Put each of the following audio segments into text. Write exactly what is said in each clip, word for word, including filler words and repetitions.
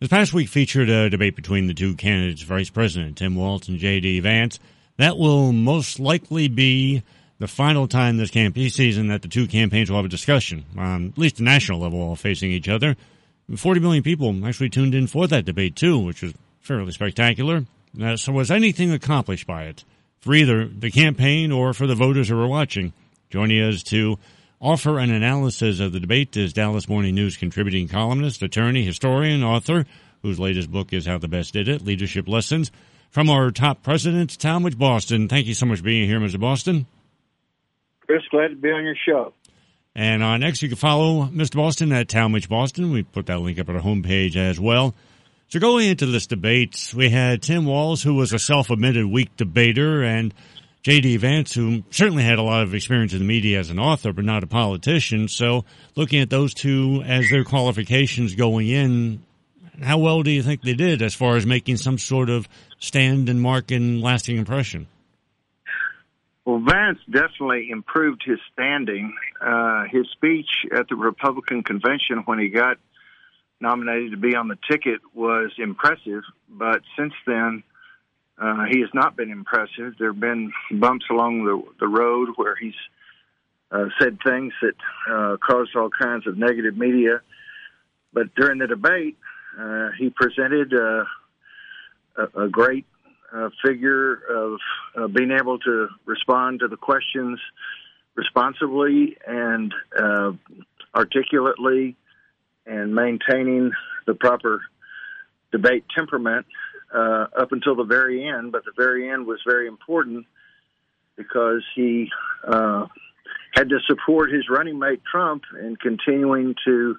This past week featured a debate between the two candidates, Vice President Tim Walz and J D. Vance. That will most likely be the final time this campaign season that the two campaigns will have a discussion, on at least the national level, while facing each other. forty million people actually tuned in for that debate, too, which was fairly spectacular. Uh, so was anything accomplished by it for either the campaign or for the voters who were watching? Joining us to offer an analysis of the debate is Dallas Morning News contributing columnist, attorney, historian, author, whose latest book is How the Best Did It, Leadership Lessons from Our Top Presidents, Talmadge Boston. Thank you so much for being here, Mister Boston. Chris, glad to be on your show. And on X, you can follow Mister Boston at Talmadge Boston. We put that link up on our homepage as well. So going into this debate, we had Tim Walz, who was a self-admitted weak debater, and J D. Vance, who certainly had a lot of experience in the media as an author, but not a politician. So looking at those two as their qualifications going in, how well do you think they did as far as making some sort of stand and mark and lasting impression? Well, Vance definitely improved his standing. Uh, his speech at the Republican convention when he got nominated to be on the ticket was impressive, but since then, Uh, he has not been impressive. There have been bumps along the, the road where he's uh, said things that uh, caused all kinds of negative media. But during the debate, uh, he presented uh, a, a great uh, figure of uh, being able to respond to the questions responsibly and uh, articulately and maintaining the proper debate temperament Uh, up until the very end, but the very end was very important because he uh, had to support his running mate Trump in continuing to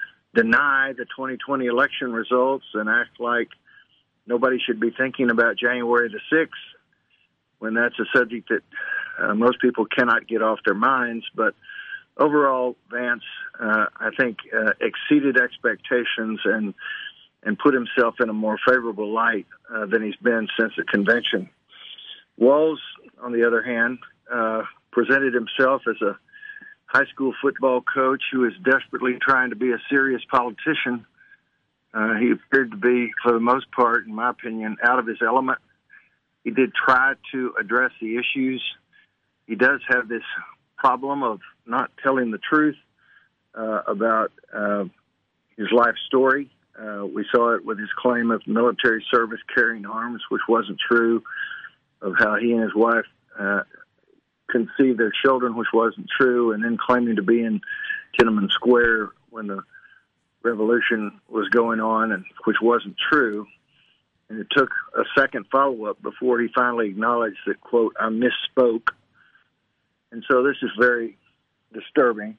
deny the twenty twenty election results and act like nobody should be thinking about January the sixth when that's a subject that uh, most people cannot get off their minds. But overall, Vance, uh, I think, uh, exceeded expectations and and put himself in a more favorable light uh, than he's been since the convention. Walz, on the other hand, uh, presented himself as a high school football coach who is desperately trying to be a serious politician. Uh, he appeared to be, for the most part, in my opinion, out of his element. He did try to address the issues. He does have this problem of not telling the truth uh, about uh, his life story. Uh, we saw it with his claim of military service carrying arms, which wasn't true, of how he and his wife uh, conceived their children, which wasn't true, and then claiming to be in Tiananmen Square when the revolution was going on, and which wasn't true. And it took a second follow-up before he finally acknowledged that, quote, I misspoke. And so this is very disturbing.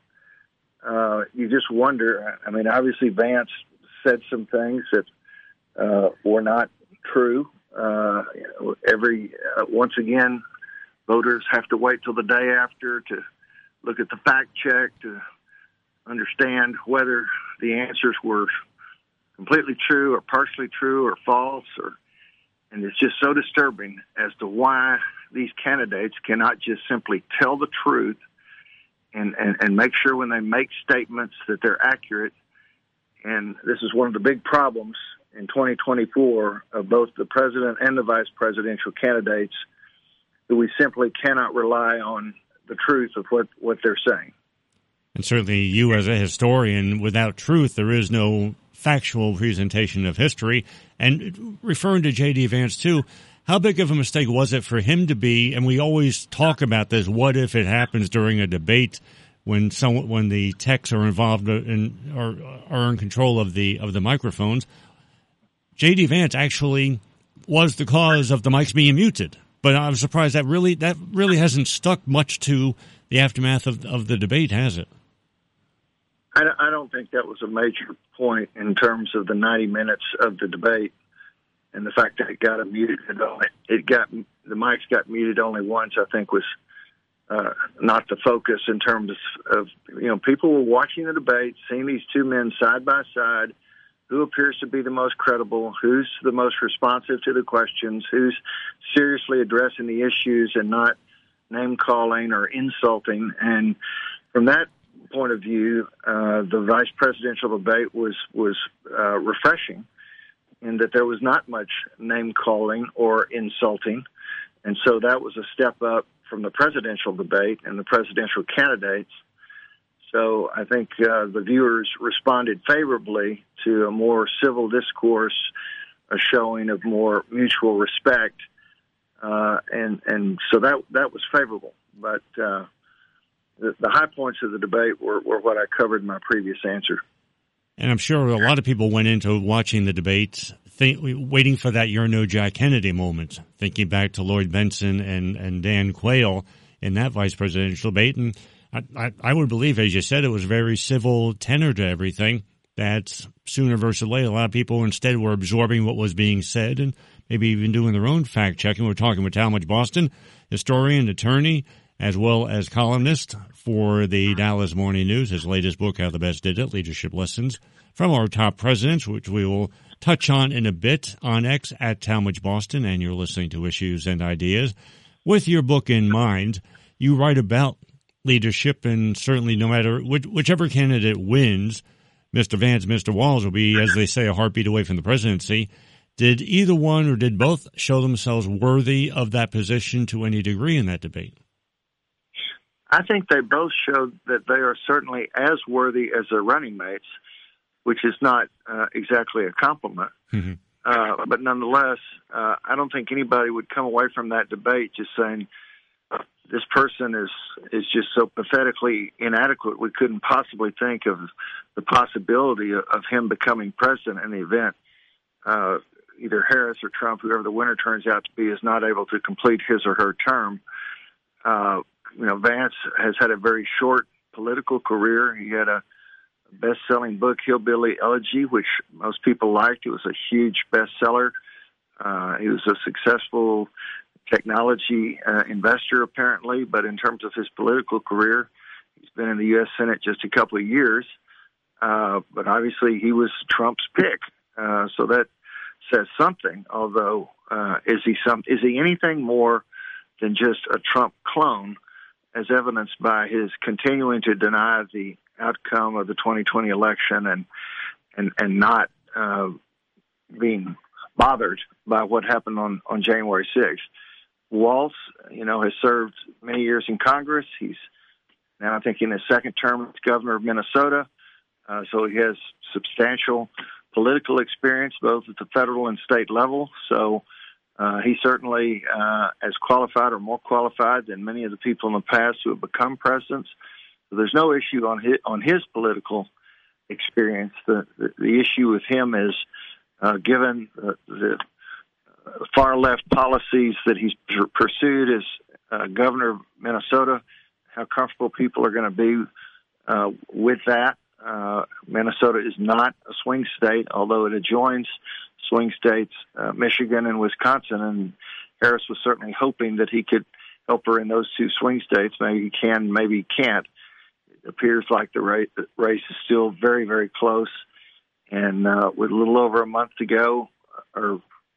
Uh, you just wonder, I mean, obviously Vance said some things that uh, were not true. Uh, every uh, once again, voters have to wait till the day after to look at the fact check to understand whether the answers were completely true or partially true or false. Or, and it's just so disturbing as to why these candidates cannot just simply tell the truth and, and, and make sure when they make statements that they're accurate. And this is one of the big problems in twenty twenty-four of both the president and the vice presidential candidates, that we simply cannot rely on the truth of what, what they're saying. And certainly you as a historian, without truth, there is no factual presentation of history. And referring to J D. Vance, too, how big of a mistake was it for him to be, and we always talk about this, what if it happens during a debate when some, when the techs are involved in, or are in control of the of the microphones. J D. Vance actually was the cause of the mics being muted. But I'm surprised that really that really hasn't stuck much to the aftermath of, of the debate, has it? I don't think that was a major point in terms of the ninety minutes of the debate, and the fact that it got a muted. It got the mics got muted only once. I think was uh, not the focus in terms of, you know, people were watching the debate, seeing these two men side by side. Who appears to be the most credible? Who's the most responsive to the questions? Who's seriously addressing the issues and not name calling or insulting? And from that point of view, uh, the vice presidential debate was was uh, refreshing. in that there was not much name-calling or insulting. And so that was a step up from the presidential debate and the presidential candidates. So I think uh, the viewers responded favorably to a more civil discourse, a showing of more mutual respect. Uh, and, and so that that was favorable. But uh, the, the high points of the debate were, were what I covered in my previous answer. And I'm sure a lot of people went into watching the debates think, waiting for that "You're no Jack Kennedy" moment, thinking back to Lloyd Bentsen and, and Dan Quayle in that vice presidential debate. And I, I, I would believe, as you said, it was a very civil tenor to everything, that sooner versus later, a lot of people instead were absorbing what was being said and maybe even doing their own fact-checking. We're talking with Talmadge Boston, historian, attorney, as well as columnist for the Dallas Morning News. His latest book, How the Best Did It, Leadership Lessons from Our Top Presidents, which we will touch on in a bit on X at Talmadge Boston, and you're listening to Issues and Ideas. With your book in mind, you write about leadership, and certainly no matter which, whichever candidate wins, Mister Vance, Mister Walz will be, as they say, a heartbeat away from the presidency. Did either one or did both show themselves worthy of that position to any degree in that debate? I think they both showed that they are certainly as worthy as their running mates, which is not uh, exactly a compliment. Mm-hmm. Uh, but nonetheless, uh, I don't think anybody would come away from that debate just saying, this person is, is just so pathetically inadequate, we couldn't possibly think of the possibility of, of him becoming president in the event uh, either Harris or Trump, whoever the winner turns out to be, is not able to complete his or her term. Uh, you know, Vance has had a very short political career. He had a best-selling book, Hillbilly Elegy, which most people liked. It was a huge bestseller. Uh, he was a successful technology uh, investor, apparently, but in terms of his political career, he's been in the U S Senate just a couple of years. Uh, but obviously, he was Trump's pick, uh, so that says something. Although, uh, is he some? Is he anything more than just a Trump clone, as evidenced by his continuing to deny the outcome of the twenty twenty election and and and not uh, being bothered by what happened on, on January sixth. Walz, you know, has served many years in Congress. He's now, I think, in his second term as governor of Minnesota. Uh, so he has substantial political experience, both at the federal and state level. So uh, he's certainly uh, as qualified or more qualified than many of the people in the past who have become presidents. So there's no issue on his, on his political experience. The, the, the issue with him is, uh, given the, the far left policies that he's pursued as uh, governor of Minnesota, how comfortable people are going to be uh, with that. Uh, Minnesota is not a swing state, although it adjoins swing states, uh, Michigan and Wisconsin, and Harris was certainly hoping that he could help her in those two swing states. Maybe he can, maybe he can't. It appears like the race, the race is still very, very close, and uh, with a little over a month to go, or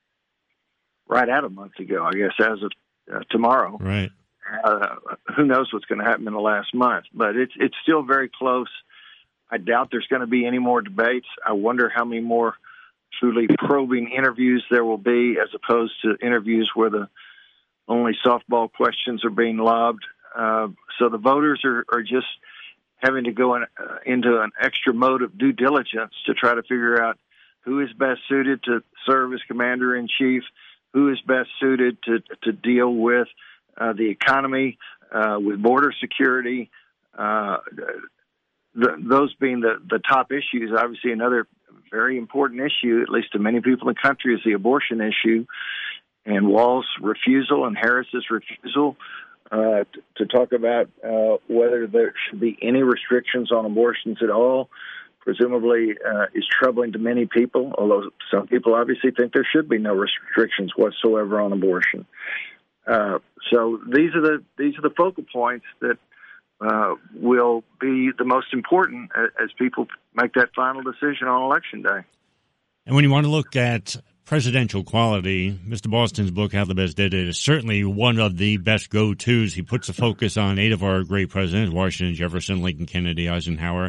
right at a month to go, I guess, as of uh, tomorrow. Right. Uh, who knows what's going to happen in the last month, but it's it's still very close. I doubt there's going to be any more debates. I wonder how many more truly probing interviews there will be, as opposed to interviews where the only softball questions are being lobbed. Uh, so the voters are, are just having to go in, uh, into an extra mode of due diligence to try to figure out who is best suited to serve as commander-in-chief, who is best suited to, to deal with uh, the economy, uh, with border security, uh, the, those being the, the top issues. Obviously, another very important issue, at least to many people in the country, is the abortion issue. And Walz's refusal and Harris's refusal uh, to, to talk about uh, whether there should be any restrictions on abortions at all, presumably uh, is troubling to many people, although some people obviously think there should be no restrictions whatsoever on abortion. Uh, so these are the these are the focal points that uh, will be the most important as, as people make that final decision on Election Day. And when you want to look at presidential quality, Mister Boston's book, How the Best Did It, is certainly one of the best go-tos. He puts a focus on eight of our great presidents: Washington, Jefferson, Lincoln, Kennedy, Eisenhower,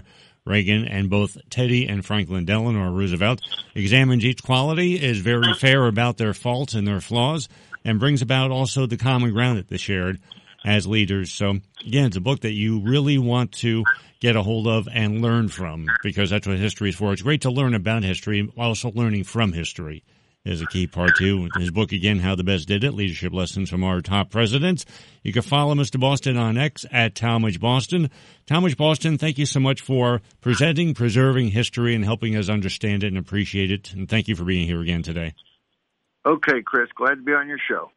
Reagan, and both Teddy and Franklin Delano Roosevelt. Examines each quality, is very fair about their faults and their flaws, and brings about also the common ground that they shared as leaders. So, again, it's a book that you really want to get a hold of and learn from, because that's what history is for. It's great to learn about history, while also learning from history is a key part, too. His book, again, How the Best Did It, Leadership Lessons from Our Top Presidents. You can follow Mister Boston on X at Talmadge Boston. Talmadge Boston, thank you so much for presenting, preserving history, and helping us understand it and appreciate it. And thank you for being here again today. Okay, Chris. Glad to be on your show.